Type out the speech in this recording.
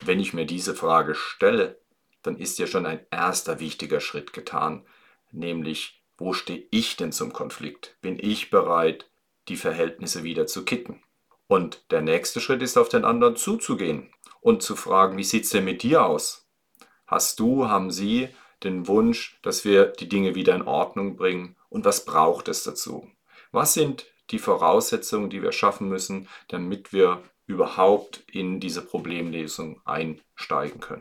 Wenn ich mir diese Frage stelle, dann ist ja schon ein erster wichtiger Schritt getan, nämlich wo stehe ich denn zum Konflikt? Bin ich bereit, die Verhältnisse wieder zu kitten? Und der nächste Schritt ist, auf den anderen zuzugehen und zu fragen, wie sieht es denn mit dir aus? Haben Sie den Wunsch, dass wir die Dinge wieder in Ordnung bringen? Und was braucht es dazu? Was sind die Voraussetzungen, die wir schaffen müssen, damit wir überhaupt in diese Problemlösung einsteigen können?